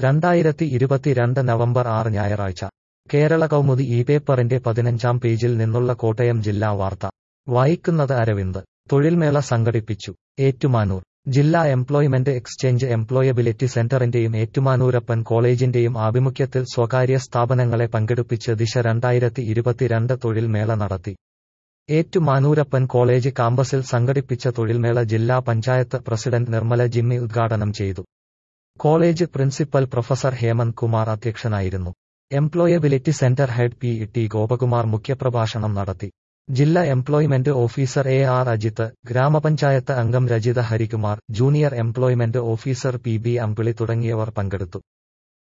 2022 November 6 ഞായറാഴ്ച കേരള കൗമുദി ഈ പേപ്പറിന്റെ 15-ാം പേജിൽ നിന്നുള്ള കോട്ടയം ജില്ലാ വാർത്ത വായിക്കുന്നത് അരവിന്ദ്. തൊഴിൽമേള സംഘടിപ്പിച്ചു. ഏറ്റുമാനൂർ ജില്ലാ എംപ്ലോയ്മെന്റ് എക്സ്ചേഞ്ച് എംപ്ലോയബിലിറ്റി സെന്ററിന്റെയും ഏറ്റുമാനൂരപ്പൻ കോളേജിന്റെയും ആഭിമുഖ്യത്തിൽ സ്വകാര്യ സ്ഥാപനങ്ങളെ പങ്കെടുപ്പിച്ച് ദിശ 2022 തൊഴിൽമേള നടത്തി. ഏറ്റുമാനൂരപ്പൻ കോളേജ് കാമ്പസിൽ സംഘടിപ്പിച്ച തൊഴിൽമേള ജില്ലാ പഞ്ചായത്ത് പ്രസിഡന്റ് നിർമ്മല ജിമ്മി ഉദ്ഘാടനം ചെയ്തു. College principal professor Hemant Kumar അധ്യക്ഷനായിരുന്നു. Employability centre head P T. Gopakumar മുഖ്യപ്രഭാഷണം നടത്തി. ജില്ലാ എംപ്ലോയ്മെന്റ് ഓഫീസർ എ.ആർ. അജിത്ത്, ഗ്രാമപഞ്ചായത്ത് അംഗം Rajitha Harikumar, junior employment officer P B. Ambili തുടങ്ങിയവർ പങ്കെടുത്തു.